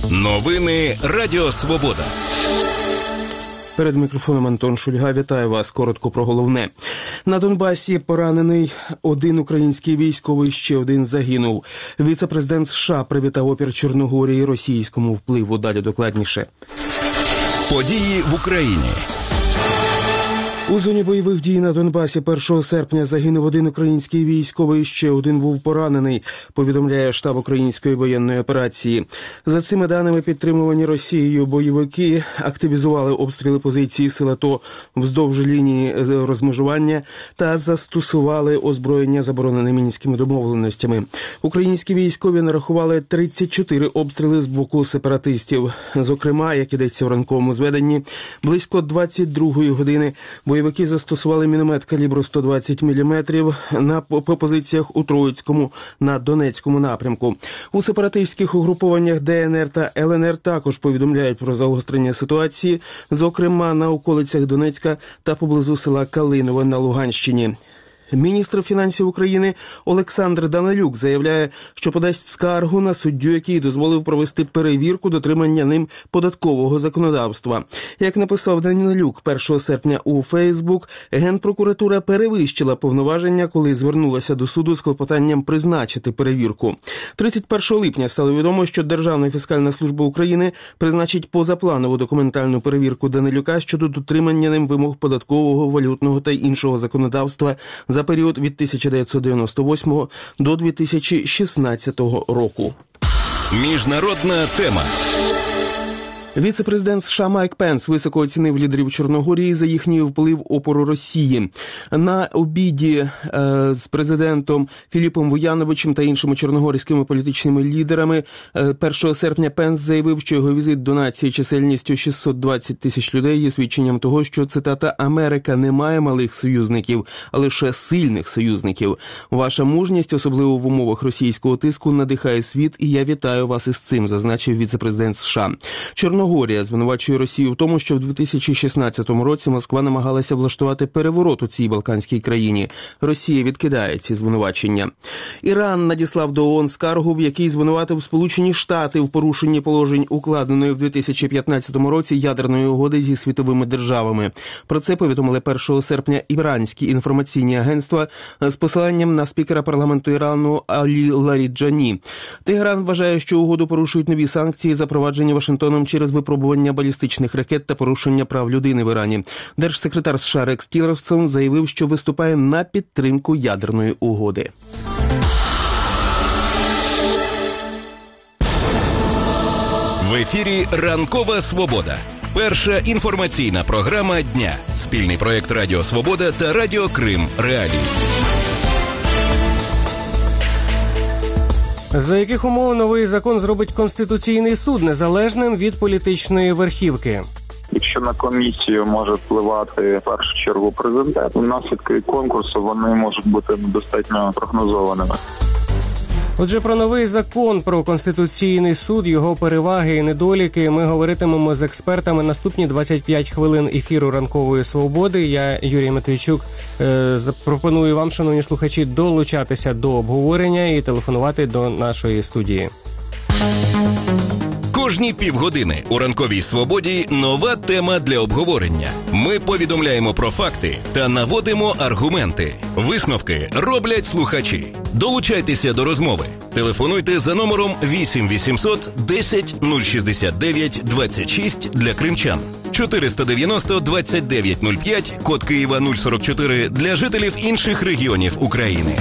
Новини Радіо Свобода. Перед мікрофоном Антон Шульга. Вітаю вас. Коротко про головне. На Донбасі поранений один український військовий, ще один загинув. Віце-президент США привітав опір Чорногорії російському впливу. Далі докладніше. Події в Україні. У зоні бойових дій на Донбасі 1 серпня загинув один український військовий, ще один був поранений, повідомляє штаб української воєнної операції. За цими даними, підтримувані Росією бойовики активізували обстріли позиції сил АТО вздовж лінії розмежування та застосували озброєння, заборонене Мінськими домовленостями. Українські військові нарахували 34 обстріли з боку сепаратистів. Зокрема, як ідеться в ранковому зведенні, близько 22-ї години бойовики застосували міномет калібру 120 мм по позиціях у Троїцькому на Донецькому напрямку. У сепаратистських угрупованнях ДНР та ЛНР також повідомляють про загострення ситуації, зокрема на околицях Донецька та поблизу села Калинове на Луганщині. Міністр фінансів України Олександр Данилюк заявляє, що подасть скаргу на суддю, який дозволив провести перевірку дотримання ним податкового законодавства. Як написав Данилюк 1 серпня у Фейсбук, Генпрокуратура перевищила повноваження, коли звернулася до суду з клопотанням призначити перевірку. 31 липня стало відомо, що Державна фіскальна служба України призначить позапланову документальну перевірку Данилюка щодо дотримання ним вимог податкового, валютного та іншого законодавства за період від 1998 до 2016 року. Міжнародна тема. Віце-президент США Майк Пенс високо оцінив лідерів Чорногорії за їхній вплив опору Росії. На обіді з президентом Філіпом Вуяновичем та іншими чорногорськими політичними лідерами 1 серпня Пенс заявив, що його візит до нації чисельністю 620 тисяч людей є свідченням того, що, цитата, «Америка не має малих союзників, а лише сильних союзників. Ваша мужність, особливо в умовах російського тиску, надихає світ, і я вітаю вас із цим», зазначив віце-президент США. Чорногорія звинувачує Росію в тому, що в 2016 році Москва намагалася влаштувати переворот у цій балканській країні. Росія відкидає ці звинувачення. Іран надіслав до ООН скаргу, в якій звинуватив Сполучені Штати в порушенні положень укладеної в 2015 році ядерної угоди зі світовими державами. Про це повідомили 1 серпня іранські інформаційні агентства з посиланням на спікера парламенту Ірану Алі Ларіджані. Тегеран вважає, що угоду порушують нові санкції, запроваджені Вашингтоном через випробування балістичних ракет та порушення прав людини в Ірані. Держсекретар США Рекс Тілерсон заявив, що виступає на підтримку ядерної угоди. В ефірі «Ранкова Свобода». Перша інформаційна програма дня. Спільний проєкт Радіо Свобода та Радіо Крим Реалії. За яких умов новий закон зробить Конституційний суд незалежним від політичної верхівки? Якщо на комісію може впливати в першу чергу президент, наслідки конкурсу вони можуть бути достатньо прогнозованими. Отже, про новий закон про Конституційний суд, його переваги і недоліки ми говоритимемо з експертами наступні 25 хвилин ефіру «Ранкової свободи». Я, Юрій Матвійчук, пропоную вам, шановні слухачі, долучатися до обговорення і телефонувати до нашої студії. Кожні півгодини у «Ранковій свободі» нова тема для обговорення. Ми повідомляємо про факти та наводимо аргументи. Висновки роблять слухачі. Долучайтеся до розмови. Телефонуйте за номером 8 800 10 069 26 для кримчан. 490 29 05, код Києва 044 для жителів інших регіонів України.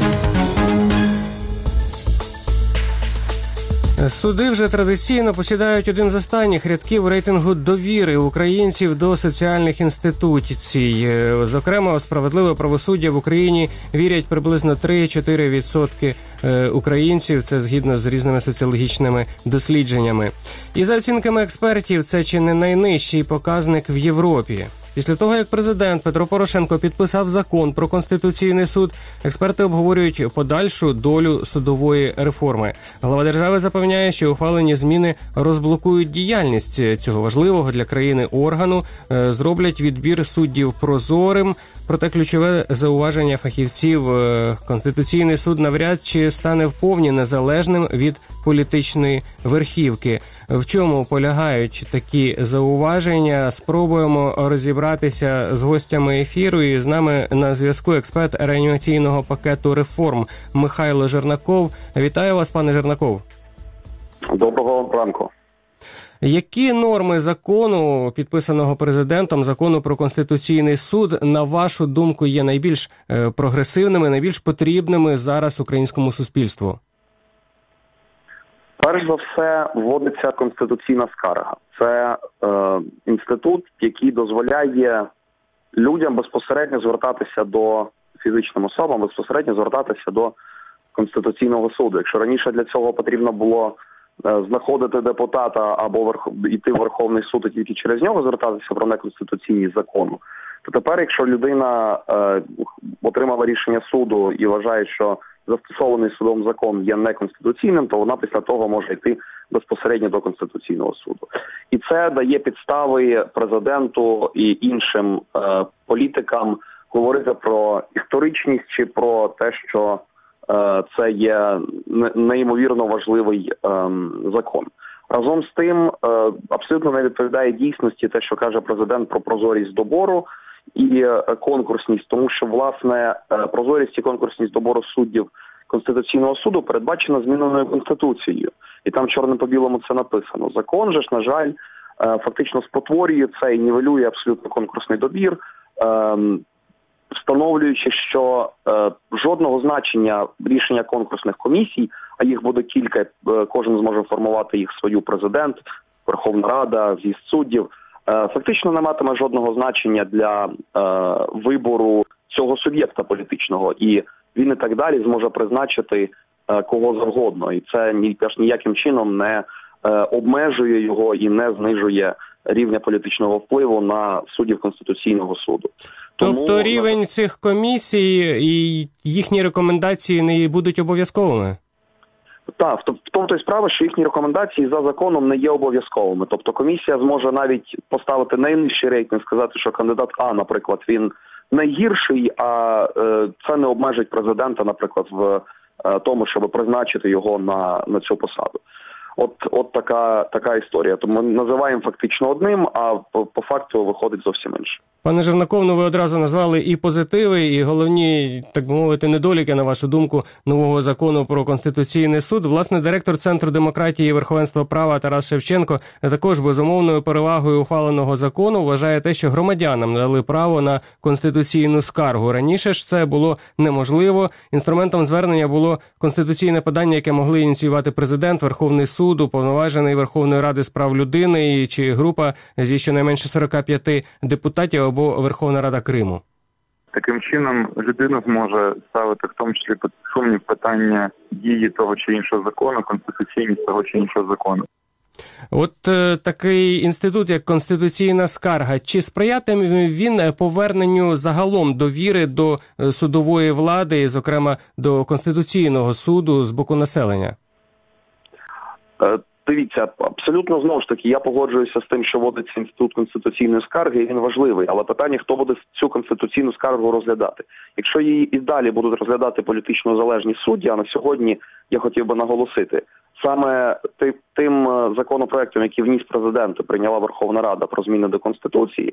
Суди вже традиційно посідають один з останніх рядків рейтингу довіри українців до соціальних інституцій. Зокрема, у справедливе правосуддя в Україні вірять приблизно 3-4% українців, це згідно з різними соціологічними дослідженнями. І за оцінками експертів, це чи не найнижчий показник в Європі. Після того, як президент Петро Порошенко підписав закон про Конституційний суд, експерти обговорюють подальшу долю судової реформи. Глава держави запевняє, що ухвалені зміни розблокують діяльність цього важливого для країни органу, зроблять відбір суддів прозорим. Проте ключове зауваження фахівців: Конституційний суд навряд чи стане вповні незалежним від політичної верхівки. В чому полягають такі зауваження? Спробуємо розібратися з гостями ефіру. І з нами на зв'язку експерт реанімаційного пакету реформ Михайло Жернаков. Вітаю вас, пане Жернаков. Доброго ранку. Які норми закону, підписаного президентом, закону про Конституційний суд, на вашу думку, є найбільш прогресивними, найбільш потрібними зараз українському суспільству? Перш за все, вводиться конституційна скарга. Це інститут, який дозволяє людям безпосередньо звертатися до фізичним особам, безпосередньо звертатися до Конституційного суду. Якщо раніше для цього потрібно було знаходити депутата або йти в Верховний суд і тільки через нього звертатися про неконституційність закону, то тепер, якщо людина отримала рішення суду і вважає, що застосований судом закон є неконституційним, то вона після того може йти безпосередньо до Конституційного суду. І це дає підстави президенту і іншим політикам говорити про історичність чи про те, що це є неймовірно важливий закон. Разом з тим, абсолютно не відповідає дійсності те, що каже президент про прозорість добору і конкурсність, тому що, власне, прозорість і конкурсність добору суддів Конституційного суду передбачена зміненою Конституцією. І там чорним по білому це написано. Закон же ж, на жаль, фактично спотворює це і нівелює абсолютно конкурсний добір, встановлюючи, що жодного значення рішення конкурсних комісій, а їх буде кілька, кожен зможе формувати їх свою президент, Верховна Рада, з'їзд суддів, фактично не матиме жодного значення для вибору цього суб'єкта політичного. І він і так далі зможе призначити кого завгодно. І це ніяким чином не обмежує його і не знижує рівня політичного впливу на суддів Конституційного суду. Тобто рівень цих комісій і їхні рекомендації не будуть обов'язковими? Так, в тому то й справа, що їхні рекомендації за законом не є обов'язковими. Тобто комісія зможе навіть поставити найнижчий рейтинг, сказати, що кандидат А, наприклад, він найгірший, а це не обмежить президента, наприклад, в тому, щоб призначити його на цю посаду. От така історія. Тому ми називаємо фактично одним, а по факту виходить зовсім інше. Пане Жернаков, ви одразу назвали і позитиви, і головні, так би мовити, недоліки, на вашу думку, нового закону про Конституційний суд. Власне, директор Центру демократії і верховенства права Тарас Шевченко також безумовною перевагою ухваленого закону вважає те, що громадянам дали право на конституційну скаргу. Раніше ж це було неможливо. Інструментом звернення було конституційне подання, яке могли ініціювати президент, Верховний суд, уповноважений Верховної Ради з прав людини чи група зі щонайменше 45 депутатів або Верховна Рада Криму. Таким чином людина зможе ставити в тому числі під сумнів питання дії того чи іншого закону, конституційність того чи іншого закону. От такий інститут, як конституційна скарга, чи сприятиме він поверненню загалом довіри до судової влади, і, зокрема, до Конституційного суду з боку населення? Дивіться, абсолютно, знову ж таки, я погоджуюся з тим, що вводиться інститут конституційної скарги, і він важливий. Але питання, хто буде цю конституційну скаргу розглядати. Якщо її і далі будуть розглядати політично залежні судді, а на сьогодні я хотів би наголосити, саме тим законопроектом, який вніс президент і прийняла Верховна Рада про зміни до Конституції,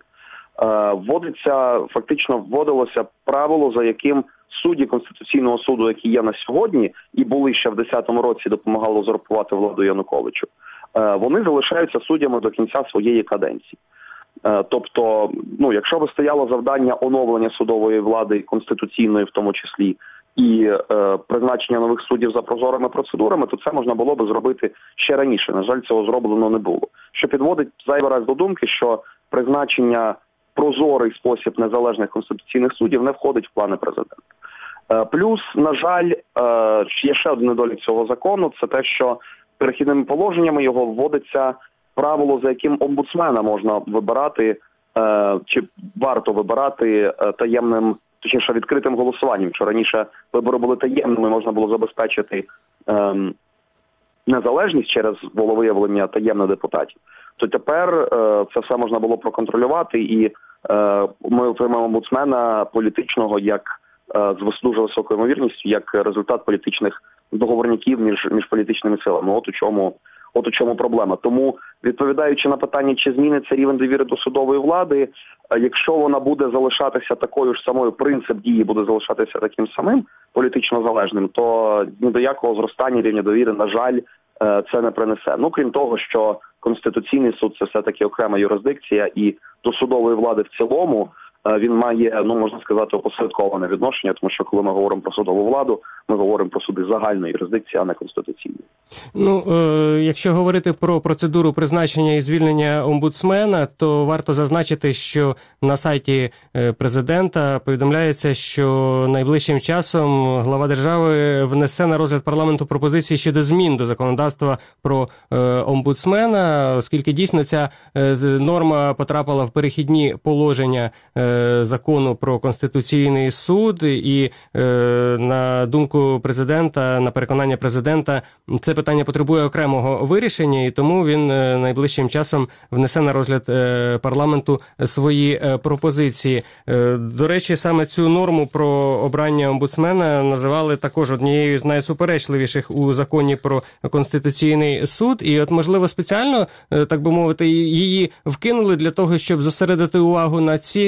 вводилося правило, за яким судді Конституційного суду, які є на сьогодні, і були ще в 2010 році, допомагали узурпувати владу Януковичу, вони залишаються суддями до кінця своєї каденції. Тобто, якщо би стояло завдання оновлення судової влади, конституційної в тому числі, і призначення нових суддів за прозорими процедурами, то це можна було би зробити ще раніше. На жаль, цього зроблено не було. Що підводить зайвий раз до думки, що призначення прозорий спосіб незалежних конституційних суддів не входить в плани президента. Плюс, на жаль, є ще один недолік цього закону, це те, що перехідними положеннями його вводиться правило, за яким омбудсмена можна вибирати, чи варто вибирати таємним, точніше відкритим голосуванням. Що раніше вибори були таємними, можна було забезпечити незалежність через волевиявлення таємних депутатів, то тепер це все можна було проконтролювати, і ми отримаємо омбудсмена політичного як з дуже високою ймовірністю, як результат політичних договорняків між політичними силами. От у чому проблема. Тому, відповідаючи на питання, чи зміниться рівень довіри до судової влади, якщо вона буде залишатися такою ж самою, принцип дії буде залишатися таким самим, політично залежним, то ні до якого зростання рівня довіри, на жаль, це не принесе. Ну, крім того, що Конституційний суд – це все-таки окрема юрисдикція, і до судової влади в цілому він має, можна сказати, опосередковане відношення, тому що коли ми говоримо про судову владу, ми говоримо про суди загальної юрисдикції, а не конституційної. Якщо говорити про процедуру призначення і звільнення омбудсмена, то варто зазначити, що на сайті президента повідомляється, що найближчим часом глава держави внесе на розгляд парламенту пропозиції щодо змін до законодавства про омбудсмена, оскільки дійсно ця норма потрапила в перехідні положення закону про Конституційний суд, і на думку президента, на переконання президента, це питання потребує окремого вирішення, і тому він найближчим часом внесе на розгляд парламенту свої пропозиції. До речі, саме цю норму про обрання омбудсмена називали також однією з найсуперечливіших у законі про Конституційний суд, і от, можливо, спеціально, так би мовити, її вкинули для того, щоб зосередити увагу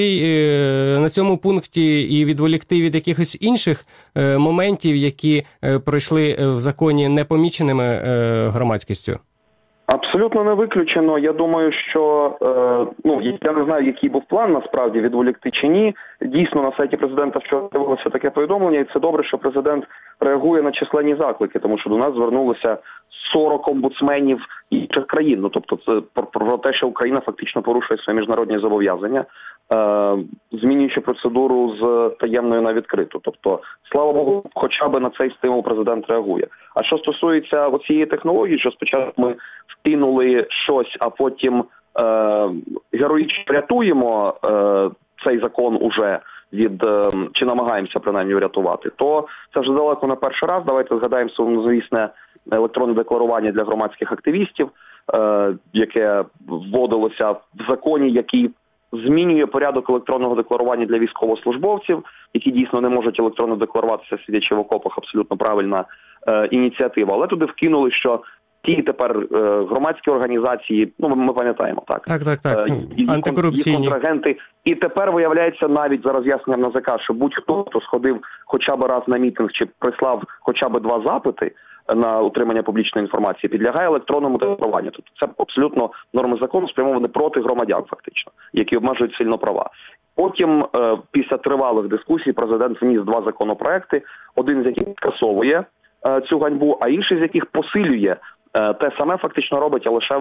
на цьому пункті і відволікти від якихось інших моментів, які пройшли в законі непоміченими громадськістю? Абсолютно не виключено. Я думаю, що, я не знаю, який був план, насправді, відволікти чи ні. Дійсно, на сайті президента вчора з'явилося таке повідомлення, і це добре, що президент реагує на численні заклики, тому що до нас звернулося 40 омбудсменів інших країн. Тобто це про те, що Україна фактично порушує свої міжнародні зобов'язання, змінюючи процедуру з таємної на відкриту. Тобто, слава Богу, хоча б на цей стимул президент реагує. А що стосується оцієї технології, що спочатку ми вкинули щось, а потім героїчно рятуємо цей закон уже чи намагаємося принаймні врятувати, то це вже далеко не перший раз. Давайте згадаємо сумнозвісне електронне декларування для громадських активістів, яке вводилося в законі, який змінює порядок електронного декларування для військовослужбовців, які дійсно не можуть електронно декларуватися, сидячи в окопах, абсолютно правильна ініціатива. Але туди вкинули, що ті тепер громадські організації, ми пам'ятаємо, так? Так. Антикорупційні. Є контрагенти. І тепер виявляється навіть за роз'ясненням НАЗК, що будь-хто, хто сходив хоча б раз на мітинг чи прислав хоча б 2 запити на отримання публічної інформації, підлягає електронному декларуванню. Тобто це абсолютно норми закону спрямовані проти громадян, фактично, які обмежують сильно права. Потім, після тривалих дискусій, президент вніс 2 законопроекти, один з яких скасовує цю ганьбу, а інший з яких посилює те саме, фактично робить, а лише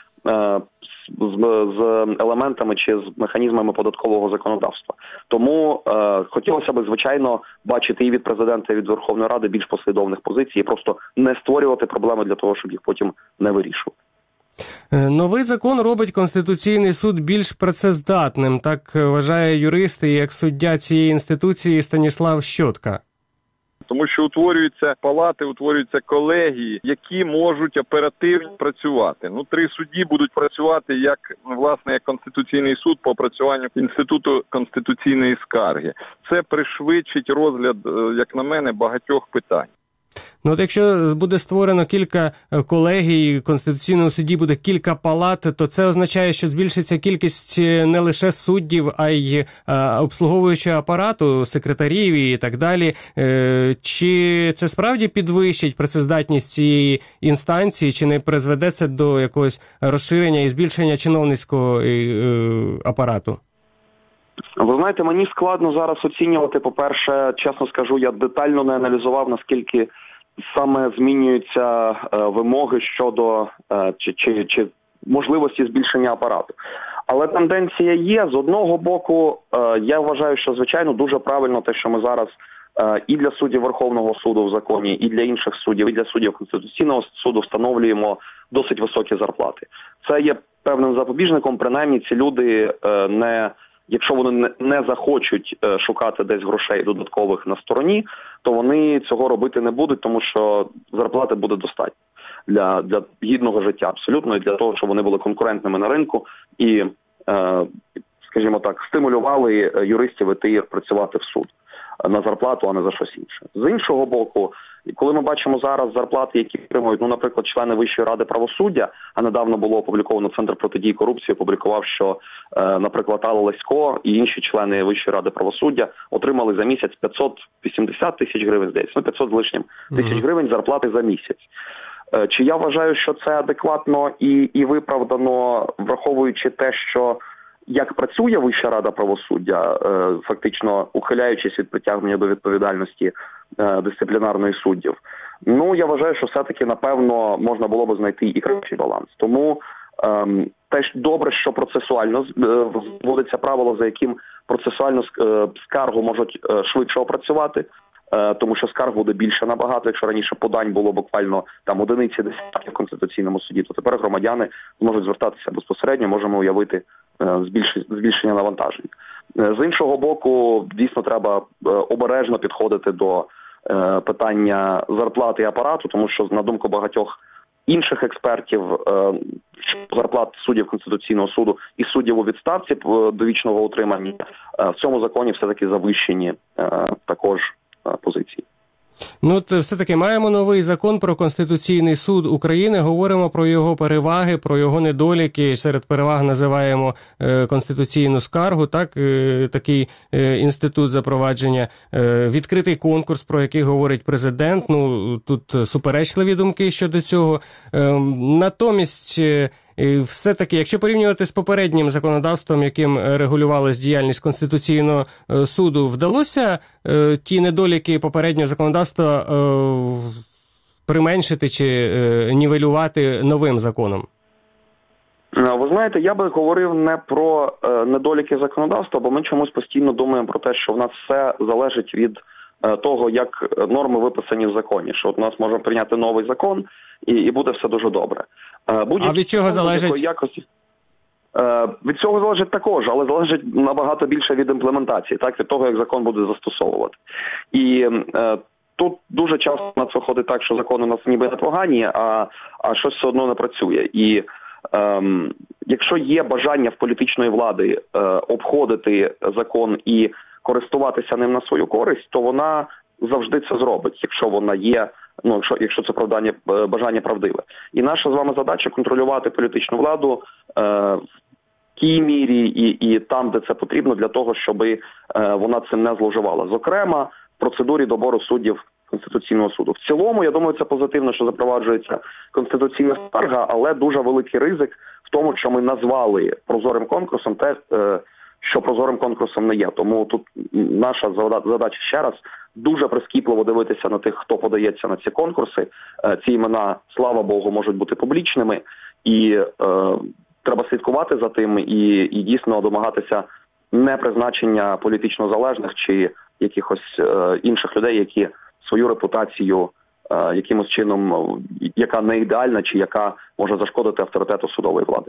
з елементами чи з механізмами податкового законодавства. Тому хотілося б, звичайно, бачити і від президента, і від Верховної Ради більш послідовних позицій, і просто не створювати проблеми для того, щоб їх потім не вирішувати. Новий закон робить Конституційний суд більш працездатним, так вважає юрист і екс-суддя цієї інституції Станіслав Щотка. Тому що утворюються палати, утворюються колегії, які можуть оперативно працювати. 3 судді будуть працювати як Конституційний суд по опрацюванню інституту конституційної скарги. Це пришвидшить розгляд, як на мене, багатьох питань. От якщо буде створено кілька колегій, в Конституційному суді буде кілька палат, то це означає, що збільшиться кількість не лише суддів, а й обслуговуючого апарату, секретарів і так далі. Чи це справді підвищить працездатність цієї інстанції, чи не призведе це до якогось розширення і збільшення чиновницького апарату? Ви знаєте, мені складно зараз оцінювати. По-перше, чесно скажу, я детально не аналізував, наскільки саме змінюються вимоги щодо чи можливості збільшення апарату. Але тенденція є. З одного боку, я вважаю, що, звичайно, дуже правильно те, що ми зараз і для суддів Верховного суду в законі, і для інших суддів, і для суддів Конституційного суду встановлюємо досить високі зарплати. Це є певним запобіжником, принаймні ці люди якщо вони не захочуть шукати десь грошей додаткових на стороні, то вони цього робити не будуть, тому що зарплати буде достатньо для гідного життя абсолютно, і для того, щоб вони були конкурентними на ринку і, скажімо так, стимулювали юристів іти працювати в суд. на зарплату, а не за щось інше. З іншого боку, коли ми бачимо зараз зарплати, які отримують, наприклад, члени Вищої ради правосуддя, а недавно було опубліковано Центр протидії корупції, опублікував, що, наприклад, Алла Лесько і інші члени Вищої ради правосуддя отримали за місяць 580 тисяч гривень, здається, 500 з лишнім тисяч гривень зарплати за місяць. Чи я вважаю, що це адекватно і виправдано, враховуючи те, що як працює Вища рада правосуддя, фактично ухиляючись від притягнення до відповідальності дисциплінарної суддів? Я вважаю, що все-таки, напевно, можна було б знайти і кращий баланс. Тому теж добре, що процесуально вводиться правило, за яким процесуальну скаргу можуть швидше опрацювати, тому що скарг буде більше набагато. Якщо раніше подань було буквально одиниці десятки в Конституційному суді, то тепер громадяни зможуть звертатися безпосередньо, можемо уявити збільшення навантажень. З іншого боку, дійсно треба обережно підходити до питання зарплати і апарату, тому що, на думку багатьох інших експертів, зарплат суддів Конституційного суду і суддів у відставці довічного утримання в цьому законі все-таки завищені також позиції. Все-таки маємо новий закон про Конституційний суд України, говоримо про його переваги, про його недоліки, серед переваг називаємо конституційну скаргу, такий інститут запровадження, відкритий конкурс, про який говорить президент, тут суперечливі думки щодо цього. Натомість, все-таки, якщо порівнювати з попереднім законодавством, яким регулювалась діяльність Конституційного суду, вдалося ті недоліки попереднього законодавства применшити чи нівелювати новим законом? Ви знаєте, я би говорив не про недоліки законодавства, бо ми чомусь постійно думаємо про те, що в нас все залежить від того, як норми виписані в законі, що от у нас можемо прийняти новий закон і буде все дуже добре. А від чого залежить? Від цього залежить також, але залежить набагато більше від імплементації, від того, як закон буде застосовувати. І тут дуже часто на це виходить так, що закони у нас ніби непогані, а щось все одно не працює. І якщо є бажання в політичної влади обходити закон і користуватися ним на свою користь, то вона завжди це зробить, якщо вона є, якщо це бажання правдиве. І наша з вами задача контролювати політичну владу в тій мірі і там, де це потрібно, для того, щоб вона цим не зловживала. Зокрема, в процедурі добору суддів Конституційного суду. В цілому, я думаю, це позитивно, що запроваджується конституційна скарга, але дуже великий ризик в тому, що ми назвали прозорим конкурсом те, що прозорим конкурсом не є. Тому тут наша задача ще раз дуже прискіпливо дивитися на тих, хто подається на ці конкурси. Ці імена, слава Богу, можуть бути публічними, і треба слідкувати за тим і дійсно домагатися не призначення політично залежних чи якихось інших людей, які свою репутацію якимось чином, яка не ідеальна, чи яка може зашкодити авторитету судової влади.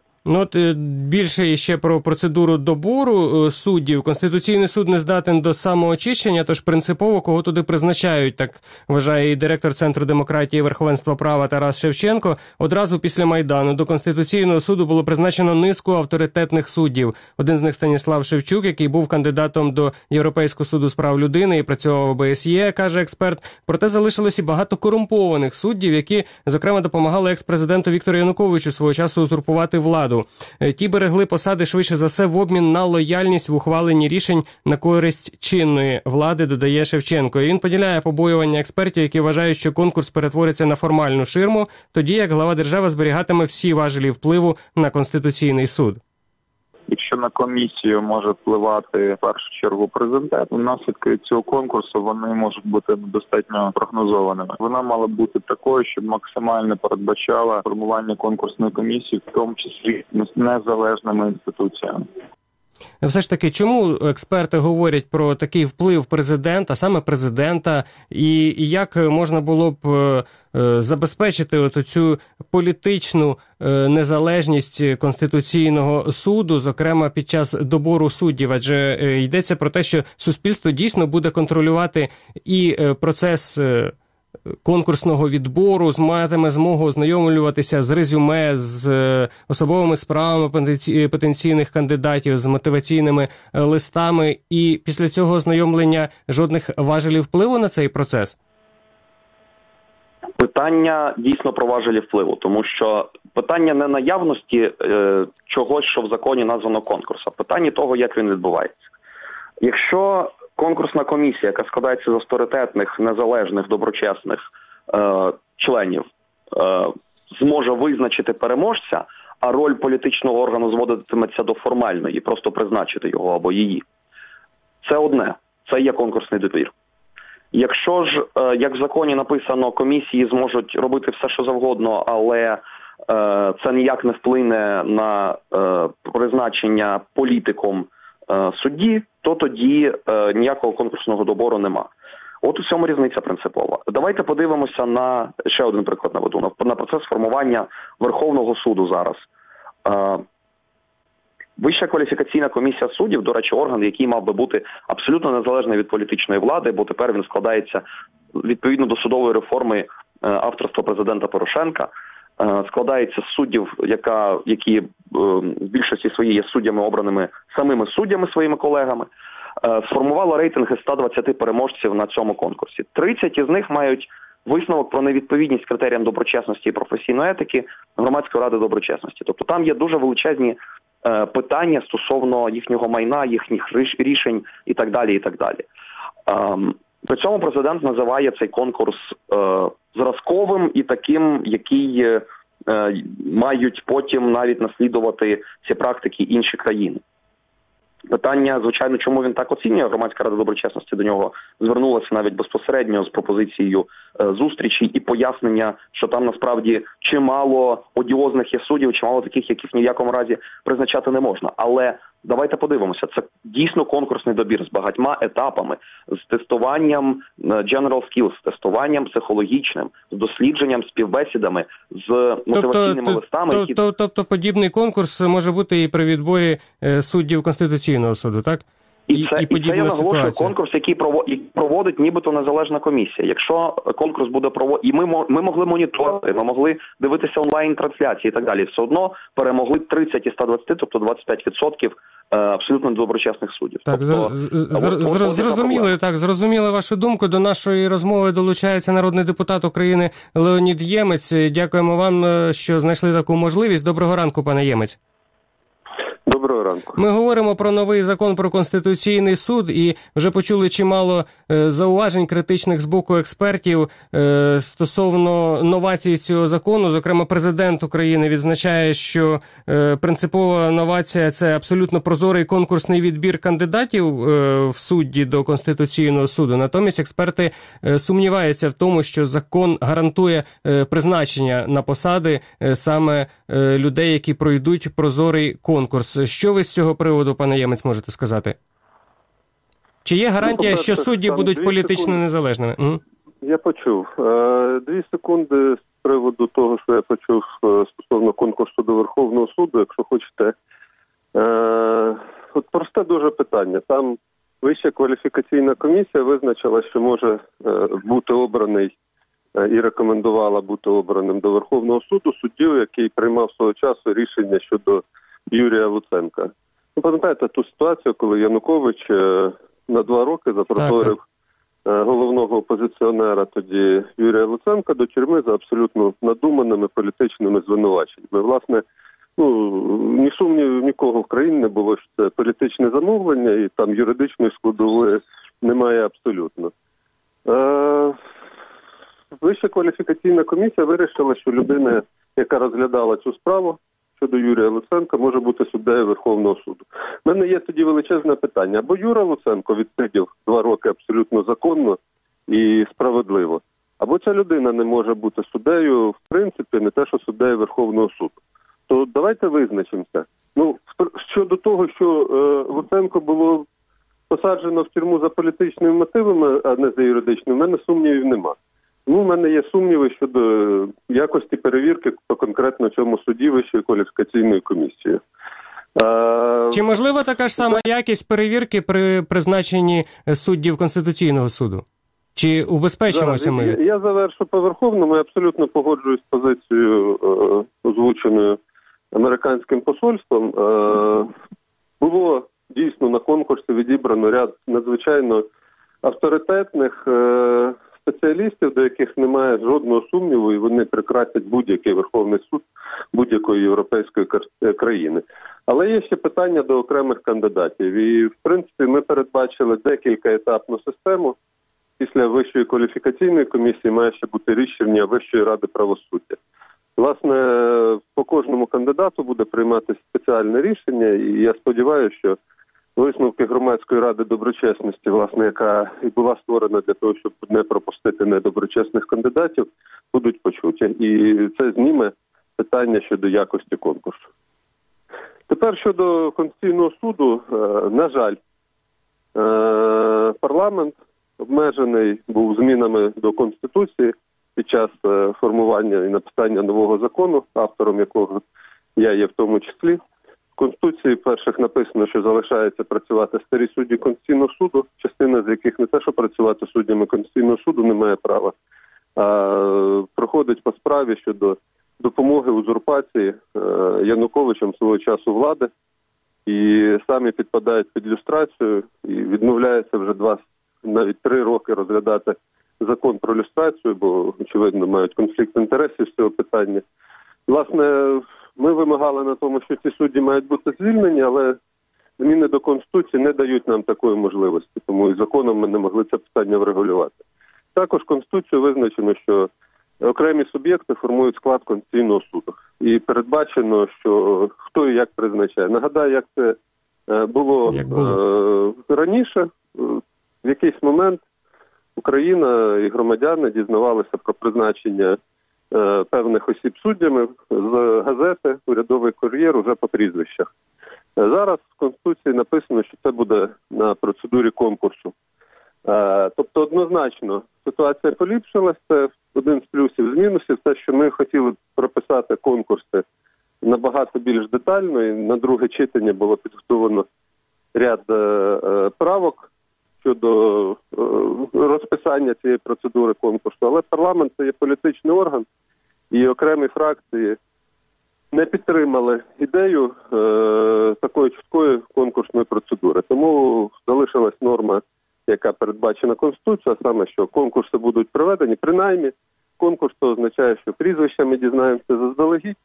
Більше ще про процедуру добору суддів. Конституційний суд не здатен до самоочищення, тож принципово кого туди призначають, так вважає і директор Центру демократії і верховенства права Тарас Шевченко. Одразу після Майдану до Конституційного суду було призначено низку авторитетних суддів. Один з них Станіслав Шевчук, який був кандидатом до Європейського суду з прав людини і працював в ОБСЄ, каже експерт. Проте залишилось і багато корумпованих суддів, які, зокрема, допомагали екс-президенту Віктору Януковичу свого часу узурпувати владу. Ті берегли посади швидше за все в обмін на лояльність в ухваленні рішень на користь чинної влади, додає Шевченко. І він поділяє побоювання експертів, які вважають, що конкурс перетвориться на формальну ширму, тоді як глава держави зберігатиме всі важелі впливу на Конституційний суд. Якщо на комісію може впливати в першу чергу президент, наслідки цього конкурсу вони можуть бути достатньо прогнозованими. Вона мала бути такою, щоб максимально передбачала формування конкурсної комісії, в тому числі незалежними інституціями. Все ж таки, чому експерти говорять про такий вплив президента, саме президента, і як можна було б забезпечити цю політичну незалежність Конституційного суду, зокрема під час добору суддів? Адже йдеться про те, що суспільство дійсно буде контролювати і процес конкурсного відбору, матиме змогу ознайомлюватися з резюме, з особовими справами потенційних кандидатів, з мотиваційними листами, і після цього ознайомлення жодних важелів впливу на цей процес? Питання дійсно про важелі впливу, тому що питання не наявності чогось, що в законі названо конкурс, а питання того, як він відбувається. Якщо конкурсна комісія, яка складається з авторитетних, незалежних, доброчесних членів, зможе визначити переможця, а роль політичного органу зводитиметься до формальної, просто призначити його або її, це одне, це є конкурсний добір. Якщо ж, як в законі написано, комісії зможуть робити все, що завгодно, але це ніяк не вплине на призначення політиком судді, то тоді ніякого конкурсного добору нема. От у цьому різниця принципова. Давайте подивимося на, ще один приклад наведу, на процес формування Верховного суду зараз. Вища кваліфікаційна комісія суддів, до речі, орган, який мав би бути абсолютно незалежний від політичної влади, бо тепер він складається відповідно до судової реформи авторства президента Порошенка, складається з суддів, які в більшості своїй є суддями, обраними самими суддями, своїми колегами, сформувала рейтинги 120 переможців на цьому конкурсі. 30 із них мають висновок про невідповідність критеріям доброчесності і професійної етики Громадської ради доброчесності. Тобто там є дуже величезні питання стосовно їхнього майна, їхніх рішень і так далі, і так далі. При цьому президент називає цей конкурс зразковим і таким, який мають потім навіть наслідувати ці практики інші країни. Питання, звичайно, чому він так оцінює. Громадська рада доброчесності до нього звернулася навіть безпосередньо з пропозицією зустрічі і пояснення, що там насправді чимало одіозних є суддів, чимало таких, яких ні в якому разі призначати не можна. Але давайте подивимося, це дійсно конкурсний добір з багатьма етапами, з тестуванням general skills, з тестуванням психологічним, з дослідженням, співбесідами, з мотиваційними листами. Тобто подібний конкурс може бути і при відборі суддів Конституційного суду, так? І це я наголошую конкурс, який проводить нібито незалежна комісія. Якщо конкурс буде проводити, і ми могли моніторити, ми могли дивитися онлайн-трансляції і так далі, все одно перемогли 30 із 120, тобто 25% абсолютно доброчесних суддів. Так, зрозуміли вашу думку. До нашої розмови долучається народний депутат України Леонід Ємець. Дякуємо вам, що знайшли таку можливість. Доброго ранку, пане Ємець. Доброго ранку. Ми говоримо про новий закон про Конституційний суд і вже почули чимало зауважень критичних з боку експертів стосовно новацій цього закону. Зокрема, президент України відзначає, що принципова новація – це абсолютно прозорий конкурсний відбір кандидатів в судді до Конституційного суду. Натомість експерти сумніваються в тому, що закон гарантує призначення на посади саме людей, які пройдуть прозорий конкурс. Що ви з цього приводу, пане Ємець, можете сказати? Чи є гарантія, що судді будуть політично незалежними? Я почув. 2 секунди з приводу того, що я почув стосовно конкурсу до Верховного суду, якщо хочете. От просте дуже питання. Там Вища кваліфікаційна комісія визначила, що може бути обраний і рекомендувала бути обраним до Верховного суду суддю, який приймав свого часу рішення щодо Юрія Луценка. Ви пам'ятаєте ту ситуацію, коли Янукович на 2 роки запроторив головного опозиціонера тоді Юрія Луценка до тюрми за абсолютно надуманими політичними звинуваченнями. Власне, ні сумнівів нікого в країні не було, що це політичне замовлення і там юридичної складової немає абсолютно. Вища кваліфікаційна комісія вирішила, що людина, яка розглядала цю справу щодо Юрія Луценка, може бути суддею Верховного суду. У мене є тоді величезне питання. Або Юра Луценко відсидів 2 роки абсолютно законно і справедливо, або ця людина не може бути суддею, в принципі, не те, що суддею Верховного суду. То давайте визначимося. Щодо того, що Луценко було посаджено в тюрму за політичними мотивами, а не за юридичними, в мене сумнівів нема. У мене є сумніви щодо якості перевірки по конкретно цьому суді Вищої кваліфікаційної комісії. Чи можлива така ж сама якість перевірки при призначенні суддів Конституційного суду? Чи убезпечимося ми? Я завершу по Верховному. Я абсолютно погоджуюсь з позицією, озвученою американським посольством. Було дійсно на конкурсі відібрано ряд надзвичайно авторитетних спеціалістів, до яких немає жодного сумніву, і вони прикрасять будь-який Верховний суд будь-якої європейської країни. Але є ще питання до окремих кандидатів. І, в принципі, ми передбачили декількаетапну систему. Після Вищої кваліфікаційної комісії має ще бути рішення Вищої ради правосуддя. Власне, по кожному кандидату буде приймати спеціальне рішення, і я сподіваюся, що висновки Громадської ради доброчесності, власне, яка і була створена для того, щоб не пропустити недоброчесних кандидатів, будуть почуті. І це зніме питання щодо якості конкурсу. Тепер щодо Конституційного суду, на жаль, парламент обмежений був змінами до Конституції під час формування і написання нового закону, автором якого я є в тому числі. В Конституції перших написано, що залишається працювати старі судді Конституційного суду, частина з яких не те, що працювати суддями Конституційного суду не має права, а проходить по справі щодо допомоги узурпації Януковичем свого часу влади і самі підпадають під люстрацію і відмовляється вже навіть 3 роки розглядати закон про люстрацію, бо, очевидно, мають конфлікт інтересів з цього питання. Власне, ми вимагали на тому, що ці судді мають бути звільнені, але зміни до Конституції не дають нам такої можливості, тому і законом ми не могли це питання врегулювати. Також Конституцією визначено, що окремі суб'єкти формують склад Конституційного суду. І передбачено, що хто і як призначає. Нагадаю, як це було раніше. В якийсь момент Україна і громадяни дізнавалися про призначення певних осіб суддями з газети «Урядовий кур'єр» уже по прізвищах. Зараз в Конституції написано, що це буде на процедурі конкурсу. Тобто однозначно ситуація поліпшилась, це один з плюсів. З мінусів те, що ми хотіли прописати конкурси набагато більш детально, і на друге читання було підготовлено ряд правок щодо розписання цієї процедури конкурсу. Але парламент – це є політичний орган, і окремі фракції не підтримали ідею такої чіткої конкурсної процедури. Тому залишилась норма, яка передбачена Конституцією, а саме, що конкурси будуть проведені. Принаймні, конкурс це означає, що прізвища ми дізнаємося заздалегідь.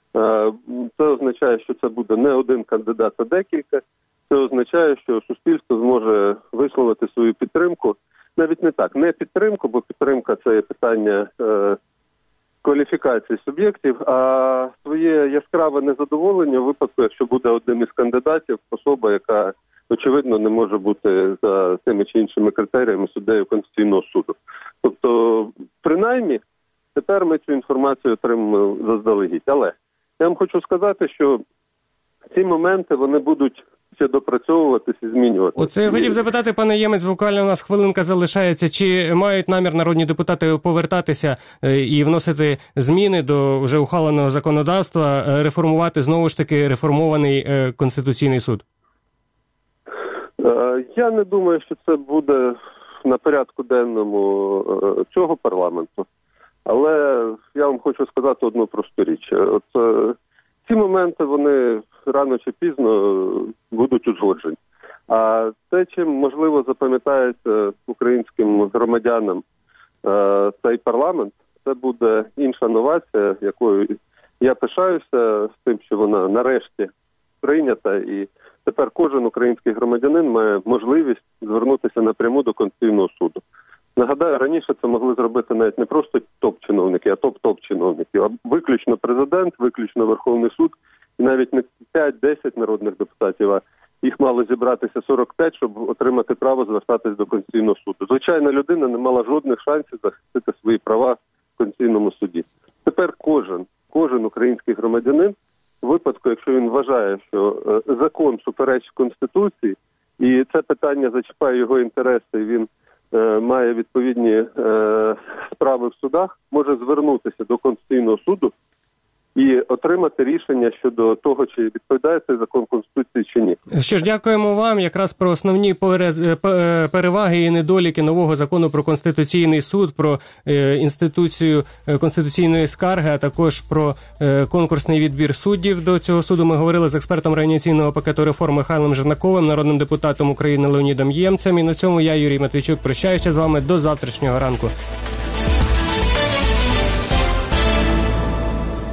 Це означає, що це буде не один кандидат, а декілька. Це означає, що суспільство зможе висловити свою підтримку. Навіть не так, не підтримку, бо підтримка – це є питання кваліфікації суб'єктів, а своє яскраве незадоволення у випадку, якщо буде одним із кандидатів особа, яка, очевидно, не може бути за тими чи іншими критеріями суддею Конституційного суду. Тобто, принаймні, тепер ми цю інформацію отримуємо заздалегідь. Але я вам хочу сказати, що ці моменти, вони будуть ще допрацьовуватися і змінюватися. Оце я хотів запитати, пане Ємець, буквально у нас хвилинка залишається. Чи мають намір народні депутати повертатися і вносити зміни до вже ухваленого законодавства, реформувати знову ж таки реформований Конституційний суд? Я не думаю, що це буде на порядку денному цього парламенту. Але я вам хочу сказати одну просту річ. Ці моменти, вони рано чи пізно будуть узгоджені. А те, чим, можливо, запам'ятається українським громадянам цей парламент, це буде інша новація, якою я пишаюся з тим, що вона нарешті прийнята. І тепер кожен український громадянин має можливість звернутися напряму до Конституційного суду. Нагадаю, раніше це могли зробити навіть не просто топ-чиновники, а топ-топ-чиновники, а виключно президент, виключно Верховний суд, і навіть не 5-10 народних депутатів, а їх мало зібратися 45, щоб отримати право звертатись до Конституційного суду. Звичайна людина не мала жодних шансів захистити свої права в Конституційному суді. Тепер кожен український громадянин, у випадку, якщо він вважає, що закон суперечить Конституції, і це питання зачіпає його інтереси, і він має відповідні справи в судах, може звернутися до Конституційного суду і отримати рішення щодо того, чи відповідає цей закон Конституції чи ні. Що ж, дякуємо вам якраз про основні переваги і недоліки нового закону про Конституційний суд, про інституцію конституційної скарги, а також про конкурсний відбір суддів до цього суду. Ми говорили з експертом Реанімаційного пакету реформ Михайлом Жернаковим, народним депутатом України Леонідом Ємцем. І на цьому я, Юрій Матвійчук, прощаюся з вами до завтрашнього ранку.